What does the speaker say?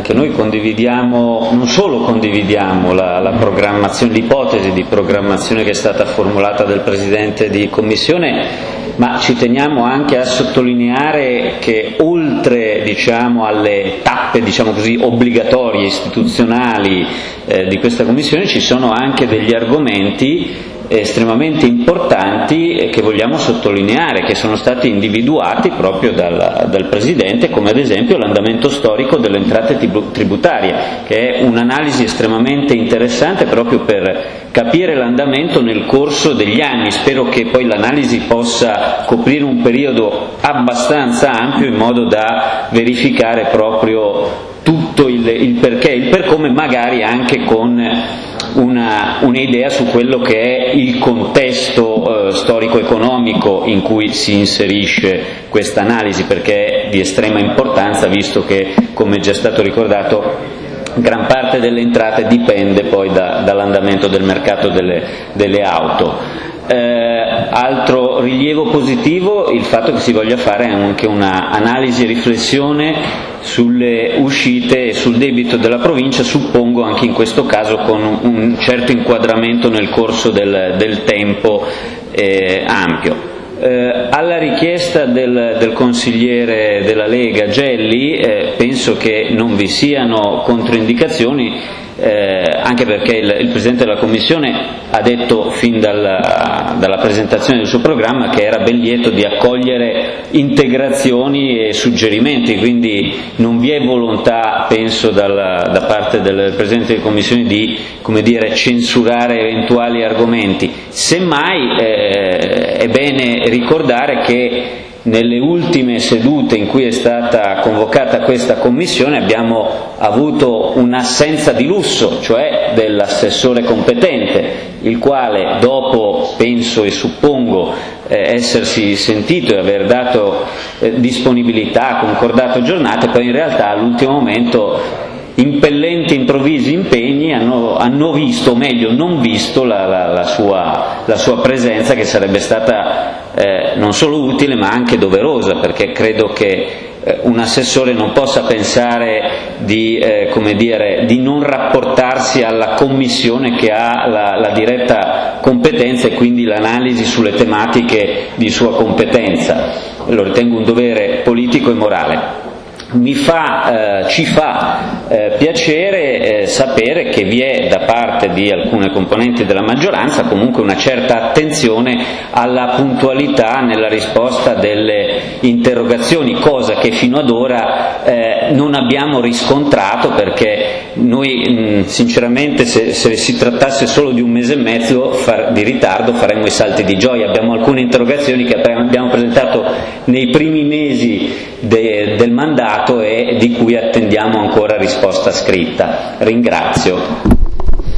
anche noi condividiamo, non solo condividiamo la programmazione, l'ipotesi di programmazione che è stata formulata dal Presidente di Commissione, ma ci teniamo anche a sottolineare che oltre alle tappe così obbligatorie istituzionali di questa Commissione ci sono anche degli argomenti estremamente importanti che vogliamo sottolineare, che sono stati individuati proprio dal Presidente, come ad esempio l'andamento storico delle entrate tributarie, che è un'analisi estremamente interessante proprio per capire l'andamento nel corso degli anni. Spero che poi l'analisi possa coprire un periodo abbastanza ampio in modo da verificare proprio tutto il perché, il per come, magari anche con un'idea su quello che è il contesto storico-economico in cui si inserisce questa analisi, perché è di estrema importanza, visto che, come è già stato ricordato, gran parte delle entrate dipende poi dall'andamento del mercato delle auto. Altro rilievo positivo il fatto che si voglia fare anche una analisi e riflessione sulle uscite e sul debito della provincia, suppongo anche in questo caso con un certo inquadramento nel corso del tempo ampio. Alla richiesta del consigliere della Lega Gelli, penso che non vi siano controindicazioni, anche perché il Presidente della Commissione ha detto fin dalla presentazione del suo programma che era ben lieto di accogliere integrazioni e suggerimenti, quindi non vi è volontà, penso, da parte del Presidente della Commissione di, censurare eventuali argomenti. Semmai è bene ricordare che nelle ultime sedute in cui è stata convocata questa Commissione abbiamo avuto un'assenza di lusso, cioè dell'assessore competente, il quale, dopo, penso e suppongo essersi sentito e aver dato disponibilità, concordato giornate, poi in realtà all'ultimo momento impellenti improvvisi impegni hanno visto, o meglio non visto, la sua presenza, che sarebbe stata non solo utile ma anche doverosa, perché credo che un assessore non possa pensare di non rapportarsi alla commissione che ha la diretta competenza e quindi l'analisi sulle tematiche di sua competenza. Lo ritengo un dovere politico e morale. Ci fa piacere sapere che vi è da parte di alcune componenti della maggioranza comunque una certa attenzione alla puntualità nella risposta delle interrogazioni, cosa che fino ad ora non abbiamo riscontrato, perché noi sinceramente se si trattasse solo di un mese e mezzo di ritardo faremmo i salti di gioia. Abbiamo alcune interrogazioni che abbiamo presentato nei primi mesi del mandato e di cui attendiamo ancora risposta scritta. Ringrazio.